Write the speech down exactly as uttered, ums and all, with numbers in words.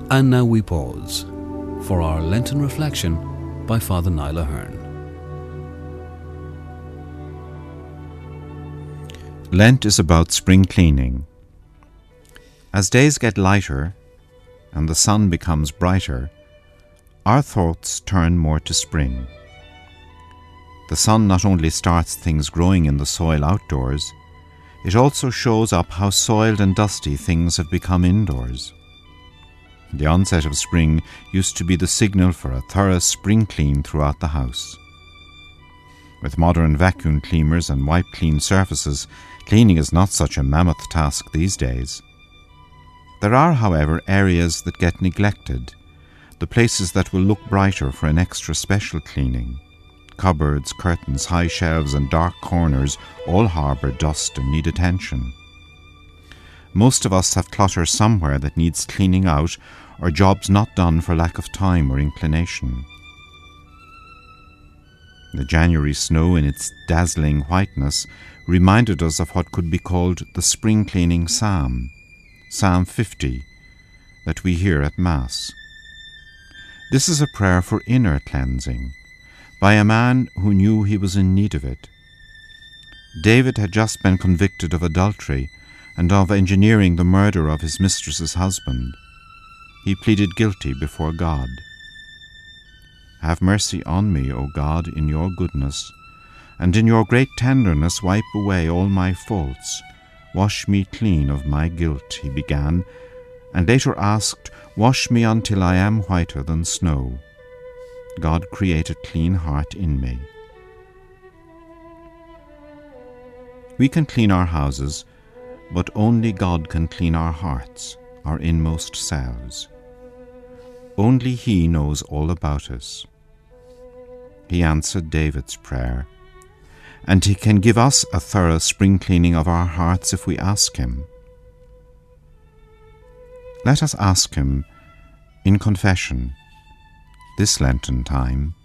And now we pause for our Lenten reflection by Father Niall Ahern. Lent is about spring cleaning. As days get lighter and the sun becomes brighter, our thoughts turn more to spring. The sun not only starts things growing in the soil outdoors, it also shows up how soiled and dusty things have become indoors. The onset of spring used to be the signal for a thorough spring clean throughout the house. With modern vacuum cleaners and wipe clean surfaces, cleaning is not such a mammoth task these days. There are, however, areas that get neglected, the places that will look brighter for an extra special cleaning. Cupboards, curtains, high shelves and dark corners all harbour dust and need attention. Most of us have clutter somewhere that needs cleaning out, or jobs not done for lack of time or inclination. The January snow in its dazzling whiteness reminded us of what could be called the spring cleaning psalm, Psalm fifty, that we hear at Mass. This is a prayer for inner cleansing, by a man who knew he was in need of it. David had just been convicted of adultery and of engineering the murder of his mistress's husband. He pleaded guilty before God. Have mercy on me, O God, in your goodness, and in your great tenderness wipe away all my faults. Wash me clean of my guilt, he began, and later asked, wash me until I am whiter than snow. God, create a clean heart in me. We can clean our houses, but only God can clean our hearts, our inmost selves. Only He knows all about us. He answered David's prayer, and He can give us a thorough spring cleaning of our hearts if we ask Him. Let us ask Him in confession this Lenten time.